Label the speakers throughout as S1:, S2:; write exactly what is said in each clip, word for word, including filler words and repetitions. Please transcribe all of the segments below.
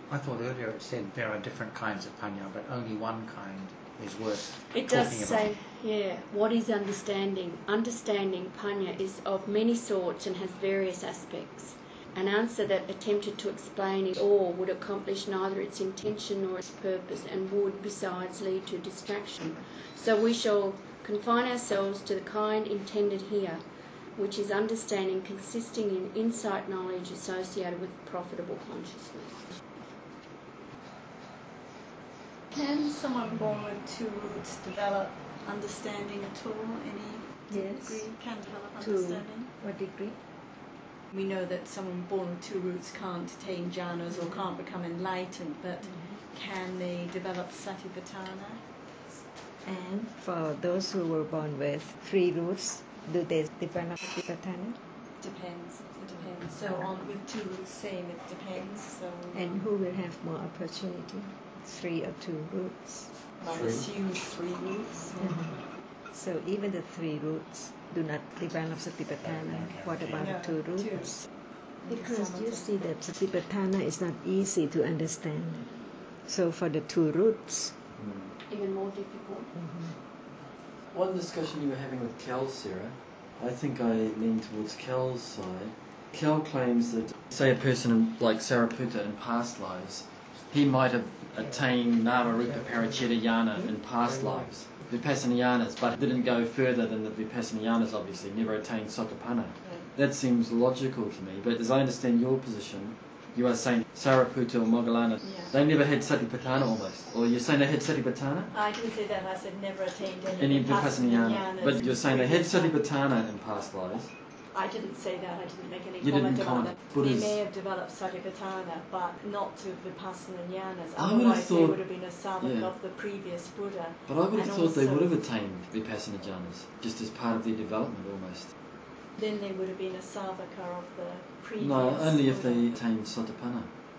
S1: I thought earlier it said there are different kinds of panya, but only one kind is worth
S2: It
S1: talking
S2: does
S1: about.
S2: say, yeah, what is understanding? Understanding, panya, is of many sorts and has various aspects. An answer that attempted to explain it all would accomplish neither its intention nor its purpose, and would, besides, lead to distraction. So we shall confine ourselves to the kind intended here, which is understanding consisting in insight knowledge associated with profitable consciousness.
S3: Can someone born with two roots develop understanding at all? Any
S4: Yes.
S3: degree can develop
S4: To
S3: understanding?
S4: what degree?
S3: We know that someone born with two roots can't attain jhanas or can't become enlightened, but
S4: Mm-hmm.
S3: can they develop satipatthana?
S4: And for those who were born with three roots, do they develop satipatthana?
S3: Depends. It depends. So on with two roots, same. It depends. So
S4: And who will have more opportunity? Three or two roots?
S3: one assumes three roots.
S4: So even the three roots do not develop satipatthana. What about
S3: No,
S4: the two
S3: two.
S4: roots? Because you see that satipatthana is not easy to understand. So for the two roots,
S2: Even more difficult.
S5: One discussion you were having with Kel, Sarah, I think I lean towards Kel's side. Kel claims that, say, a person like Sariputta in past lives, he might have attained Nama Rupa Parachita Jnana in past lives, Vipassanayanas, but didn't go further than the Vipassanayanas, obviously, never attained Sotapanna. That seems logical to me, but as I understand your position, you are saying Sariputta or Moggallana,
S3: Yeah.
S5: they never had Satipatthana almost. Or you're saying they had Satipatthana?
S3: I didn't say that. I said never attained any,
S5: Any Vipassanayana.
S3: Vipassanayanas.
S5: But you're saying they had Satipatthana in past lives.
S3: I didn't say that. I didn't make any
S5: You
S3: comment
S5: didn't
S3: about
S5: comment.
S3: that.
S5: Buddhas-
S3: They may have developed Satipatthana, but not to Vipassanayanas.
S5: I would have
S3: Otherwise, they
S5: thought-
S3: would have been a savaka
S5: yeah.
S3: of the previous Buddha.
S5: But I would have
S3: And
S5: thought they
S3: also-
S5: would have attained Vipassanayanas, just as part of their development almost.
S3: Then they would have been a savaka of the previous
S5: No, only if
S3: Buddha.
S5: they attained Sotapanna.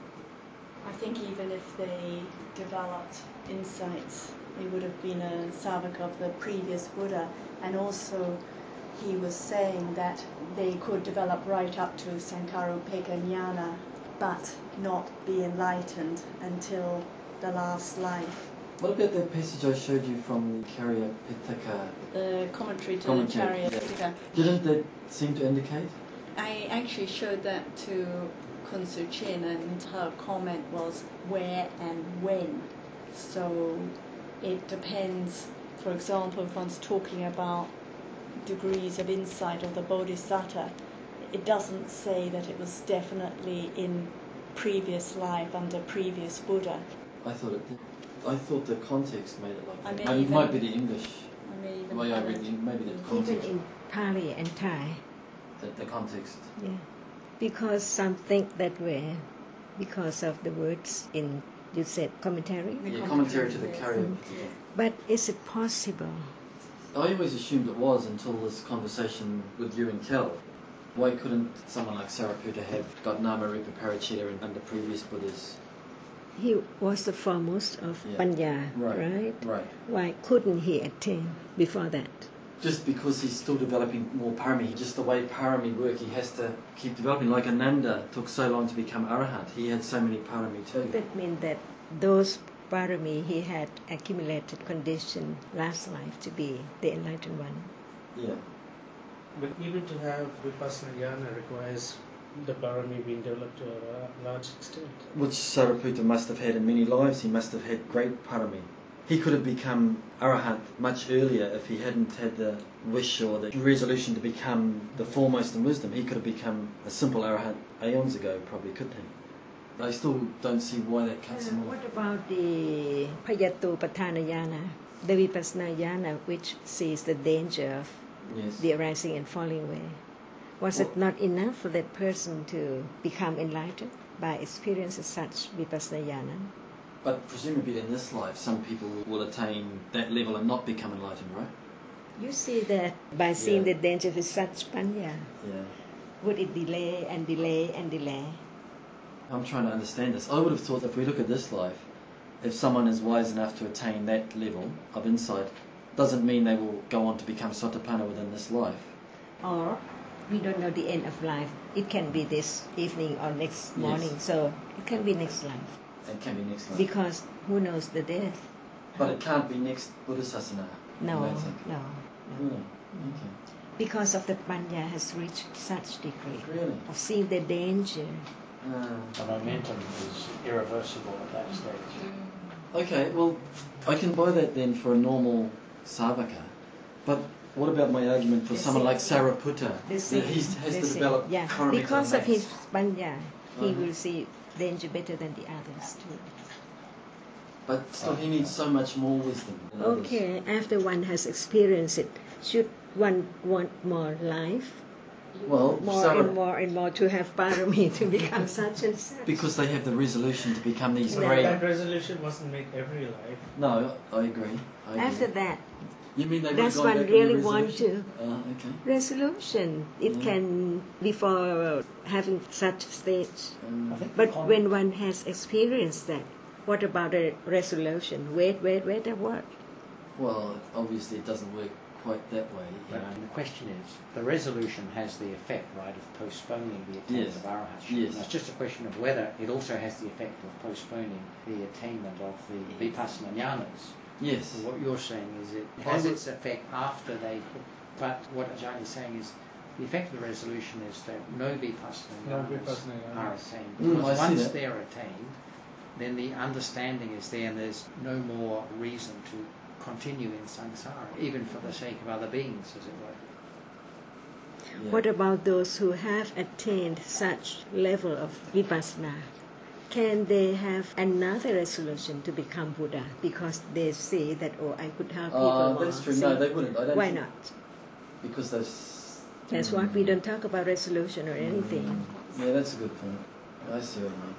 S3: I think even if they developed insights, they would have been a savaka of the previous Buddha. And also, he was saying that they could develop right up to Sankarupeka Jnana, but not be enlightened until the last life.
S5: What about that passage I showed you from the Karya Pitaka?
S3: The commentary to
S5: Commentary,
S3: Charya
S5: yeah.
S3: Pitaka.
S5: Didn't that seem to indicate?
S3: I actually showed that to Kun Su Chin, and her comment was where and when. So it depends. For example, if one's talking about degrees of insight of the Bodhisattva, it doesn't say that it was definitely in previous life under previous Buddha.
S5: I thought it did. I thought the context made it like
S3: I
S5: that.
S3: may
S5: Maybe it
S3: even-
S5: might be the English,
S3: I may
S5: the
S3: even
S5: way I
S3: have
S5: read
S3: it.
S5: the maybe the
S4: even
S5: context.
S4: in Pali and Thai,
S5: The, the context.
S4: yeah. Because some think that way, because of the words in, you said, commentary.
S3: The
S5: Yeah, commentary to the
S3: yes.
S5: Karya
S4: Mm.
S5: Pitaka.
S4: But is it possible?
S5: I always assumed it was until this conversation with you and Kel. Why couldn't someone like Sariputta have got Nama Rupa Parachita under previous Buddhas?
S4: He was the foremost of
S5: Yeah.
S4: Panya,
S5: Right.
S4: right?
S5: Right.
S4: Why couldn't he attain before that?
S5: Just because he's still developing more parami, just the way parami work, he has to keep developing. Like Ananda took so long to become arahant, he had so many parami too.
S4: That means that those parami he had accumulated condition last life to be the enlightened one.
S5: Yeah.
S6: But even to have Vipassana Jnana requires the parami being developed to a large extent.
S5: Which Sariputta must have had in many lives. He must have had great parami. He could have become arahant much earlier if he hadn't had the wish or the resolution to become the foremost in wisdom. He could have become a simple arahant aeons ago, probably, couldn't he? I still don't see why that cuts him
S4: What
S5: off.
S4: about the Payatu Pathanayana, the Vipassana Jnana, which sees the danger of
S5: Yes.
S4: the arising and falling away? Was it not enough for that person to become enlightened by experience as such Vipassana Jnana?
S5: But presumably in this life, some people will attain that level and not become enlightened, right?
S4: You see that by seeing
S5: Yeah.
S4: the danger of such panya,
S5: Yeah.
S4: would it delay and delay and delay?
S5: I'm trying to understand this. I would have thought if we look at this life, if someone is wise enough to attain that level of insight, doesn't mean they will go on to become Sotapanna within this life.
S4: Or we don't know the end of life. It can be this evening or next morning,
S5: Yes.
S4: so it can be next life.
S5: It can be next life.
S4: Because who knows the death?
S5: But it can't be next Buddhasasana.
S4: No,
S5: you don't think?
S4: no, no.
S5: Really? Okay.
S4: Because of the panya has reached such degree
S5: Really?
S4: of seeing the danger.
S5: Uh,
S1: The momentum is irreversible at that stage.
S5: okay, well, I can buy that then for a normal Savaka. But what about my argument for
S4: The
S5: someone
S4: same-
S5: like Sariputta?
S4: The
S5: That
S4: same,
S5: he has
S4: the
S5: to
S4: same.
S5: develop
S4: Yeah,
S5: karmic
S4: because of his
S5: mass.
S4: panya, he
S5: Uh-huh.
S4: will see danger better than the others too.
S5: But still, he needs so much more wisdom than others.
S4: Okay, after one has experienced it, should one want more life?
S5: Well,
S4: More
S5: Sara-
S4: and more and more to have parami to become such and such.
S5: because they have the resolution to become these
S4: No.
S5: great.
S6: That resolution wasn't make every life.
S5: No, I agree. I agree.
S4: After that,
S5: you mean they would have
S4: does
S5: gone
S4: one
S5: back
S4: really
S5: on the
S4: want
S5: resolution?
S4: to?
S5: Uh, okay.
S4: Resolution, it
S5: Yeah.
S4: can, before having such stage.
S5: Um,
S1: I think
S4: But
S1: con-
S4: when one has experienced that, what about a resolution? Wait, wait, wait, at what?
S5: well, obviously, it doesn't work quite that way.
S1: But um, the question is, the resolution has the effect, right, of postponing the attainment
S5: Yes.
S1: of arahat.
S5: Yes.
S1: Now, it's just a question of whether it also has the effect of postponing the attainment of the vipassana jnanas.
S5: Yes.
S1: So what you're saying is it
S5: I
S1: has
S5: would-
S1: its effect after they, but what Ajahn is saying is the effect of the resolution is that no vipassana
S6: No
S1: jnanas
S6: vipassana jnanas.
S1: are attained.
S5: Mm,
S1: Because
S5: I see
S1: once
S5: that.
S1: they're attained, then the understanding is there and there's no more reason to continue in samsara, even for the sake of other beings, as it were.
S5: Yeah.
S4: What about those who have attained such level of vipassana? Can they have another resolution to become Buddha because they see that, oh, I could help people
S5: Uh,
S4: more?
S5: that's true.
S4: See?
S5: No, they wouldn't. I don't
S4: Why
S5: think-
S4: not?
S5: Because those.
S4: That's why we don't talk about resolution or anything.
S5: Mm. Yeah, that's a good point. I see what you mean.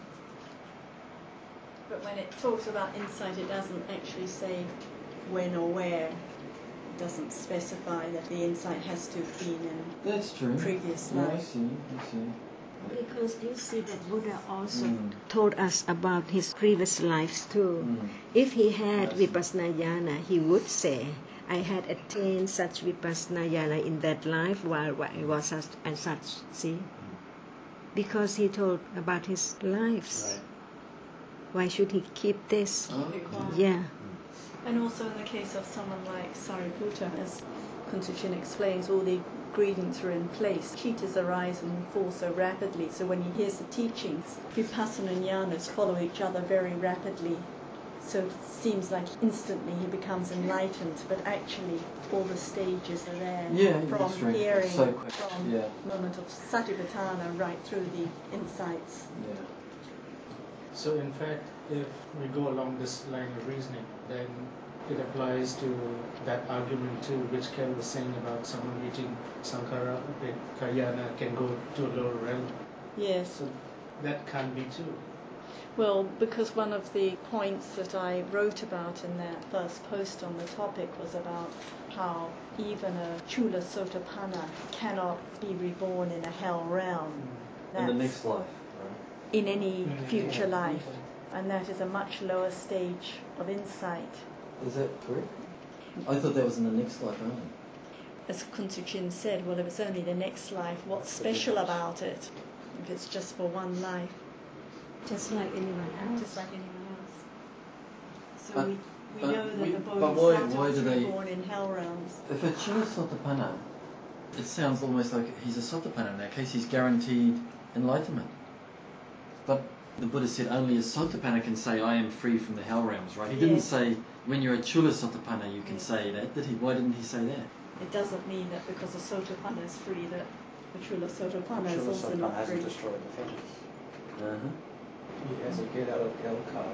S3: But when it talks about insight, it doesn't actually say when or where. It doesn't specify that the insight has to have been in
S5: That's true.
S3: previous
S5: Yeah, I
S3: life.
S5: see. I see.
S4: Because you see that Buddha also
S5: Mm.
S4: told us about his previous lives too.
S5: Mm.
S4: If he had
S5: Yes.
S4: vipassana jnana, he would say, I had attained such vipassana jnana in that life while I was such and such. See? Because he told about his lives.
S1: Right.
S4: Why should he keep this?
S5: Oh,
S4: Yeah.
S3: And also in the case of someone like Sariputta, as Kuntuchin explains, all the ingredients are in place. Chitas arise and fall so rapidly, so when he hears the teachings, vipassana and jnanas follow each other very rapidly. So it seems like instantly he becomes enlightened, but actually all the stages are there.
S5: Yeah,
S3: from
S5: that's right.
S3: hearing,
S5: So quick.
S3: from
S5: Yeah.
S3: moment of satipatthana right through the insights.
S5: Yeah.
S6: So in fact, if we go along this line of reasoning, then it applies to that argument too, which Kel was saying about someone reaching Sankara, Kalyana can go to a lower realm.
S3: Yes.
S6: So that can be too.
S3: Well, because one of the points that I wrote about in that first post on the topic was about how even a Chula Sotapanna cannot be reborn in a hell realm.
S5: In the
S3: That's
S5: next life, right?
S3: in any
S6: Mm,
S3: future
S6: yeah.
S3: life. And that is a much lower stage of insight.
S5: Is that correct? I thought that was in the next life only.
S3: As Kuntuchin said, well, if it's only the next life, what's special about it? If it's just for one life,
S4: Just like anyone else.
S3: just like anyone else. So
S5: But-
S3: we, we
S5: but
S3: know that
S5: we-
S3: the
S5: but why-
S3: Bodhisattva
S5: why
S3: was
S5: do they-
S3: reborn in hell realms.
S5: If a Chula Sotapanna, it sounds almost like he's a Sotapanna in that case, he's guaranteed enlightenment. But the Buddha said only a Sotapanna can say, I am free from the hell realms, right? He didn't
S3: Yes.
S5: say, when you're a Chula Sotapanna, you can
S3: Yes.
S5: say that, did he? Why didn't he say that?
S3: It doesn't mean that because a Sotapanna is free that the Chula Sotapanna is
S1: Sure,
S3: also
S1: Sotapanna
S3: not
S1: hasn't
S3: free.
S1: destroyed the fetters.
S5: Uh-huh.
S7: He has a get out of hell card.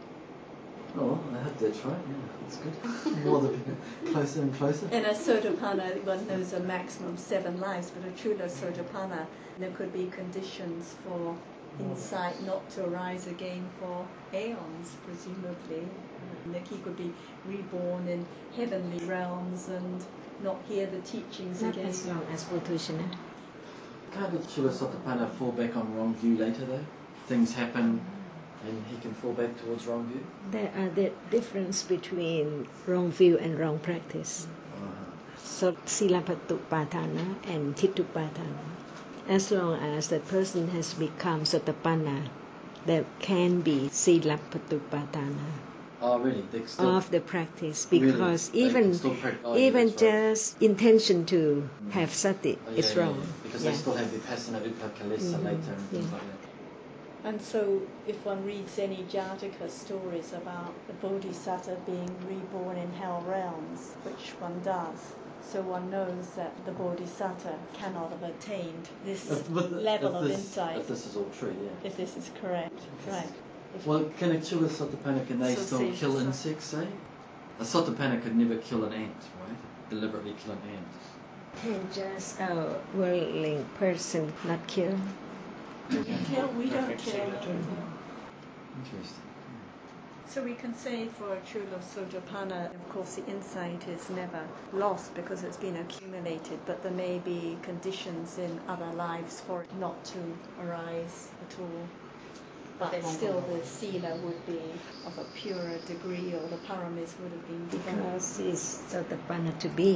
S5: Oh, I hope that's right, yeah, that's good. More the closer and closer.
S3: In a Sotapanna, one knows a maximum of seven lives, but a Chula Sotapanna, there could be conditions for insight not to arise again for aeons, presumably. Like he could be reborn in heavenly realms and not hear the teachings
S4: Not
S3: again.
S4: as long as Putushana.
S5: Can't the Chula Sotapanna fall back on wrong view later though? Things happen and he can fall back towards wrong view?
S4: There are the difference between wrong view and wrong practice.
S5: Uh-huh.
S4: So Silapatupatthana and Titupatthana. As long as that person has become Sotapanna, there can be Silapatupatana
S5: Oh, really? They still,
S4: of the practice,
S5: really?
S4: because
S5: They
S4: even
S5: can still prac- oh, yeah,
S4: even
S5: that's right.
S4: just intention to have sati
S5: Oh, yeah,
S4: is
S5: yeah,
S4: wrong.
S5: yeah. Because
S4: Yeah.
S5: they still have Vipassana Upakalesa
S4: Mhm,
S5: later and things
S4: yeah.
S5: like that.
S3: And so, if one reads any Jataka stories about the Bodhisattva being reborn in hell realms, which one does, so one knows that the Bodhisattva cannot have attained this
S5: If- with-
S3: level
S5: if
S3: of
S5: this-
S3: insight,
S5: If this is all true, yeah.
S3: if this is correct. Right. If-
S5: Well, can a Chula Sotapanna, can they
S3: So
S5: still
S3: say-
S5: kill
S3: so-
S5: insects, say? A Sotapanna could never kill an ant, right? Deliberately kill an ant.
S4: Can just a worldling person not kill?
S3: we kill, we don't
S6: Perfect
S3: kill
S6: signature.
S3: them.
S5: Interesting.
S3: So we can say for Chula Sotapanna, of course, the insight is never lost because it's been accumulated, but there may be conditions in other lives for it not to arise at all. But still, the sila would be of a purer degree, or the paramis would have been developed.
S4: Because it's Sotapanna to be.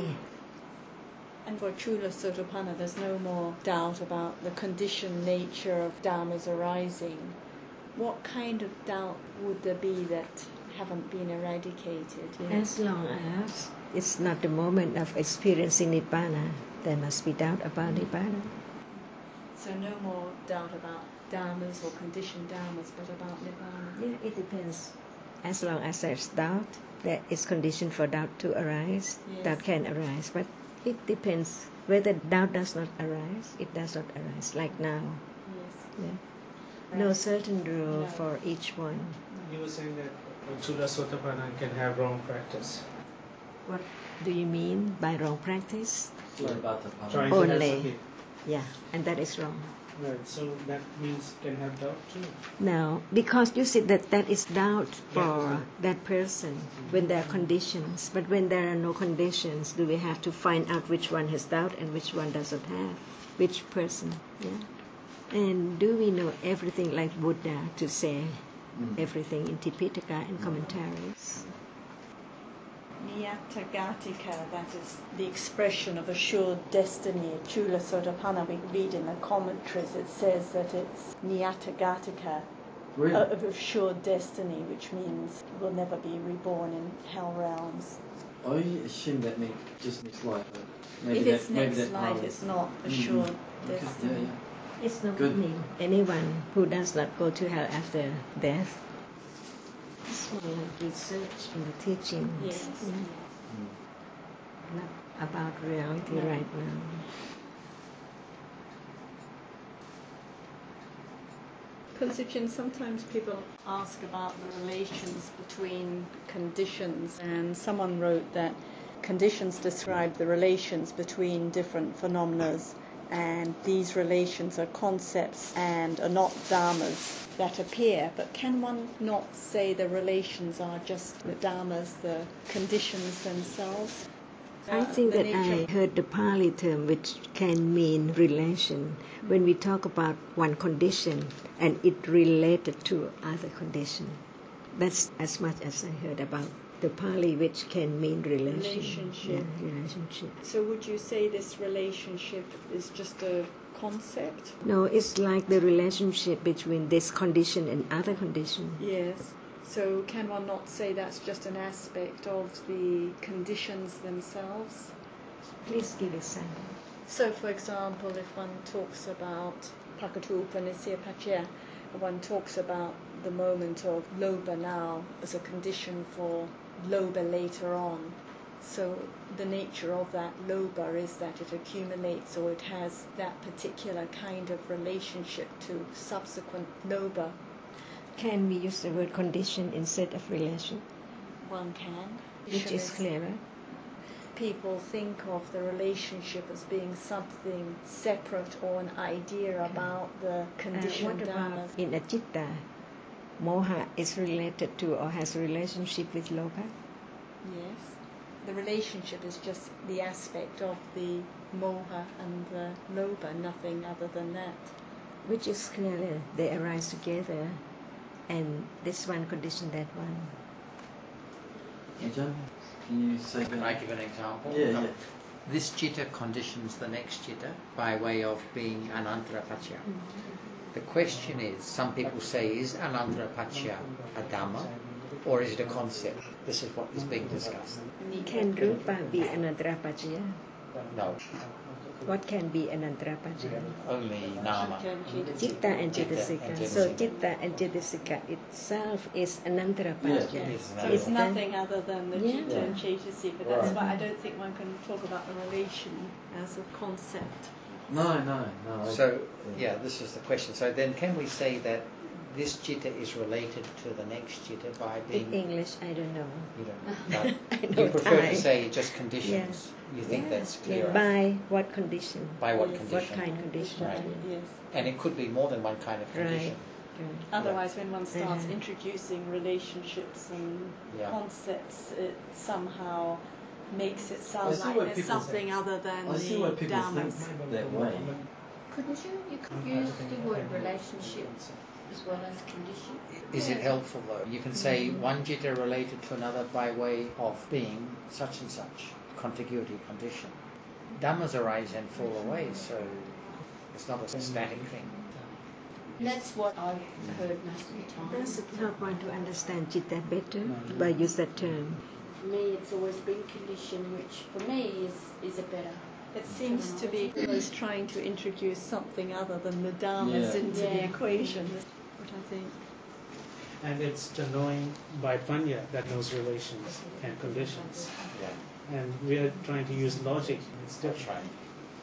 S3: And for Chula Sotapanna, there's no more doubt about the conditioned nature of dharmas arising. What kind of doubt would there be that haven't been eradicated yet?
S4: As long as it's not the moment of experiencing Nibbana, there must be doubt about Nibbana.
S3: So no more doubt about dharmas or conditioned dharmas, but about nibbana.
S4: Yeah, it depends. As long as there's doubt, there is condition for doubt to arise.
S3: Yes.
S4: Doubt can arise, but it depends. Whether doubt does not arise, it does not arise. Like now,
S3: Yes.
S4: yeah. No certain rule
S3: No.
S4: for each one.
S6: You were saying that uh, Chula Sotapanna can have wrong practice.
S4: What do you mean by wrong practice?
S5: Sotapanna.
S6: Trying to have
S4: Only.
S6: sati.
S4: Yeah, and that is wrong.
S6: Right, so that means can have doubt too.
S4: No, because you said that that is doubt for
S6: Yeah.
S4: that person when there are conditions. But when there are no conditions, do we have to find out which one has doubt and which one doesn't have? Which person? Yeah. And do we know everything like Buddha to say
S5: Mm.
S4: everything in Tipitaka and commentaries?
S3: Niyatagatika, that is the expression of assured destiny. Chula Sotapanna, we read in the commentaries, it says that it's Niyatagatika,
S5: Really?
S3: uh, of assured destiny, which means will never be reborn in hell realms.
S5: I assume that means just next life, but maybe
S3: if
S5: that,
S3: it's
S5: maybe
S3: next
S5: that
S3: life,
S5: part
S3: it's
S5: of-
S3: not
S5: Mhm.
S3: assured
S5: Okay,
S3: destiny.
S5: Yeah, yeah.
S4: It's not
S5: Good.
S4: mean anyone who does not go to hell after death. It's more like research in the teachings.
S3: Yes.
S4: Yeah.
S5: Mm.
S4: Not about reality
S3: No.
S4: right now.
S3: Conception, sometimes people ask about the relations between conditions, and someone wrote that conditions describe the relations between different phenomena, and these relations are concepts and are not dharmas that appear. But can one not say the relations are just the dharmas, the conditions themselves?
S4: I
S3: Uh,
S4: think
S3: the
S4: that
S3: nature-
S4: I heard the Pali term which can mean relation when we talk about one condition and it related to other condition. That's as much as I heard about the Pali which can mean relation.
S3: Relationship.
S4: Yeah, relationship.
S3: So would you say this relationship is just a concept?
S4: No, it's like the relationship between this condition and other condition.
S3: Yes. So can one not say that's just an aspect of the conditions themselves?
S4: Please give example.
S3: So for example, if one talks about Pakatupa Nisyapacha, one talks about the moment of Loba now as a condition for Loba later on. So the nature of that Loba is that it accumulates, or it has that particular kind of relationship to subsequent Loba.
S4: Can we use the word condition instead of relation?
S3: One can.
S4: Which is clearer?
S3: People think of the relationship as being something separate or an idea about the
S4: Uh,
S3: conditioned
S4: what about
S3: dharmas.
S4: in a citta? Moha is related to or has a relationship with Loka?
S3: Yes. The relationship is just the aspect of the moha and the loba, nothing other than that.
S4: Which is clearly they arise together and this one condition that one.
S5: Ajahn, can you say
S1: Can
S5: that?
S1: I give an example?
S5: Yeah,
S1: Um,
S5: yeah.
S1: This citta conditions the next citta by way of being anantarapatya. The question is, some people say, is Anantarapacchaya a Dhamma or is it a concept? This is what is being discussed.
S4: Can Rupa be Anantarapacchaya?
S1: No,
S4: What can be Anantarapacchaya?
S1: only Nama.
S4: Chitta and
S1: Chitta and
S4: Cetasika. So
S1: Cetasika.
S4: Chitta and Cetasika itself is Anantarapacchaya.
S1: Yeah, it is
S3: So it's
S4: Is that-
S3: nothing other than the
S4: Yeah.
S3: Chitta and Cetasika. That's
S1: Right.
S3: why I don't think one can talk about the relation as a concept.
S5: No, no, no. I-
S1: So, yeah, this is the question. So then can we say that this chitta is related to the next chitta by
S4: In
S1: being...
S4: English, I don't know.
S1: You don't know.
S4: I
S1: But
S4: know
S1: you prefer
S4: Thai.
S1: to say just conditions. You think
S4: Yeah.
S1: that's
S4: Yeah,
S1: clearer.
S4: by what condition?
S1: By what
S3: Yes.
S1: condition?
S4: What kind condition?
S1: Right.
S3: Yes.
S1: And it could be more than one kind of
S4: Right.
S1: condition.
S4: Right.
S3: Otherwise, when one starts
S4: Uh-huh.
S3: introducing relationships and
S1: Yeah.
S3: concepts, it somehow makes it
S5: I
S3: sound
S5: see
S3: like
S5: why
S3: there's
S5: people
S3: something other than
S5: I see
S3: the
S5: why people
S3: dhammas.
S5: think that way.
S2: Couldn't you? You could use the word relationships as well as condition.
S1: Is it helpful though? You can say one jitta related to another by way of being such and such, contiguity condition. Dhammas arise and fall away, so it's not a static thing.
S2: That's what I've heard most of the time.
S4: Does it help one to understand Chitta better by use that term?
S2: For me, it's always been condition, which for me is, is a better.
S3: It seems to be always trying to introduce something other than the dhammas
S5: Yeah.
S3: into the
S2: Yeah.
S3: equation. What I think.
S6: And it's the knowing by Panya that knows relations and conditions.
S1: Yeah,
S6: And we are trying to use logic. It's
S1: that's
S6: different.
S1: right.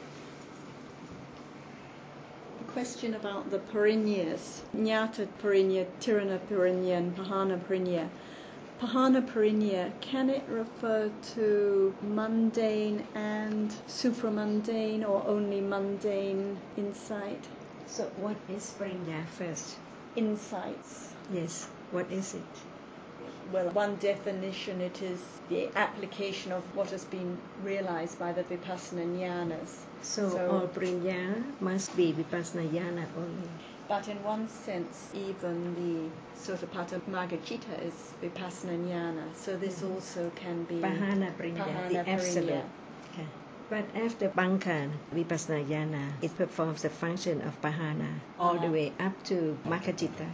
S3: A question about the parinyas. Nyata parinya, tirana parinya, and pahana parinya. Pahana parinya, can it refer to mundane and supramundane or only mundane insight?
S4: So what is Parinya first?
S3: Insights.
S4: Yes, what is it?
S3: Well, one definition, it is the application of what has been realized by the Vipassana jnanas.
S4: So,
S3: So-
S4: all Parinya must be Vipassana Jnana only.
S3: But in one sense, even the Sotapatta Magacita is Vipassana jnana. So this also can be
S4: Pahana Parinya,
S3: Pahana
S4: the absolute.
S3: Parinya.
S4: Okay. But after Bankan, Vipassana Jnana, it performs the function of Pahana all the
S3: Uh-huh.
S4: way up to Makajita.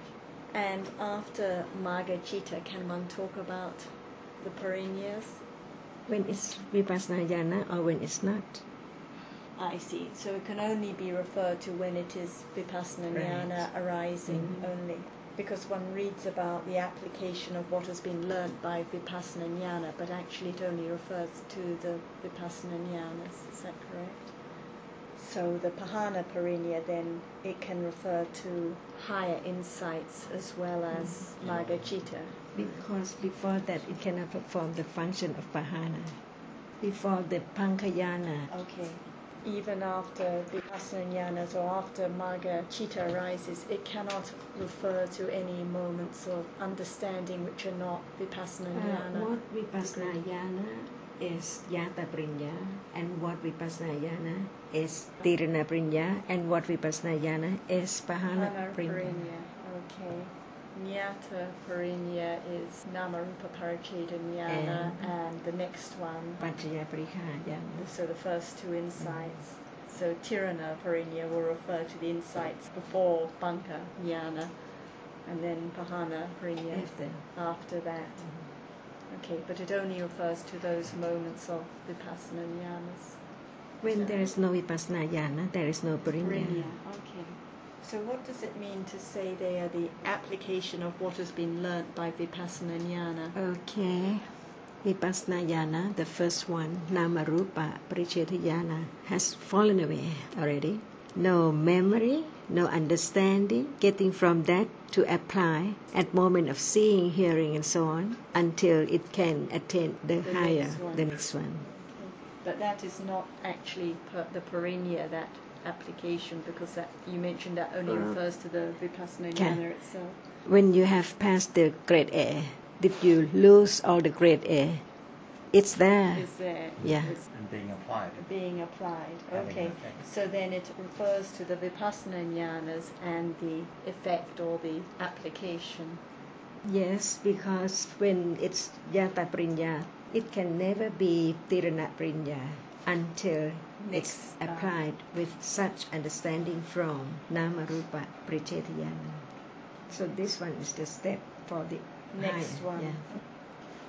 S3: And after Magacita, can one talk about the parinyas?
S4: When it's Vipassana Jnana or when it's not.
S3: I see. So it can only be referred to when it is Vipassana
S4: Right.
S3: jnana arising
S4: Mhm.
S3: only. Because one reads about the application of what has been learnt by Vipassana jnana, but actually it only refers to the Vipassana jnanas. Is that correct? So the Pahana Parinya, then, it can refer to higher insights as well as Magacita.
S4: Because before that, it cannot perform the function of Pahana. Before the Pankayana,
S3: Okay. Even after Vipassana jnanas or after Magacita arises, it cannot refer to any moments of understanding which are not Vipassana
S4: uh,
S3: jnana.
S4: what Vipassana Jnana is Yata Prinya, and what Vipassana Jnana is Tirana Prinya, and what Vipassana Jnana is Pahana
S3: Pahana
S4: Prinya.
S3: Parinya. Okay. Nyata Parinya is Namarupa Paracheta jnana,
S4: And-
S3: and the next one,
S4: Panchaya Parikha Jnana.
S3: so the first two insights. So Tirana Parinya will refer to the insights before Banka jnana, and then Pahana Parinya
S4: After.
S3: after that. Okay, but it only refers to those moments of Vipassana jnanas.
S4: When there is no Vipassana Jnana, there is no Parinya.
S3: Parinya. Okay. So what does it mean to say they are the application of what has been learnt by Vipassana jnana?
S4: Okay. Vipassana Jnana, the first one, Namarupa Paricheta Jnana, has fallen away already. No memory, no understanding, getting from that to apply at moment of seeing, hearing, and so on, until it can attain the,
S3: The
S4: higher,
S3: next one.
S4: the next one.
S3: But that is not actually per, the Parinya, that application, because that you mentioned that only
S4: Uh,
S3: refers to the Vipassana
S4: okay.
S3: jnana itself.
S4: When you have passed the grade A, did you lose all the grade A? It's there.
S3: Is there?
S4: Yeah.
S3: It's
S1: And being applied.
S3: being applied.
S1: Having
S3: Okay.
S1: an effect.
S3: So then it refers to the Vipassana jnanas and the effect or the application.
S4: Yes, because when it's Yata Prinya, it can never be Tirana Prinya. until
S3: Next,
S4: it's
S3: uh,
S4: applied with such understanding from Namarupa Prichetayana. So this one is the step for the
S3: Next
S4: higher,
S3: one.
S4: yeah.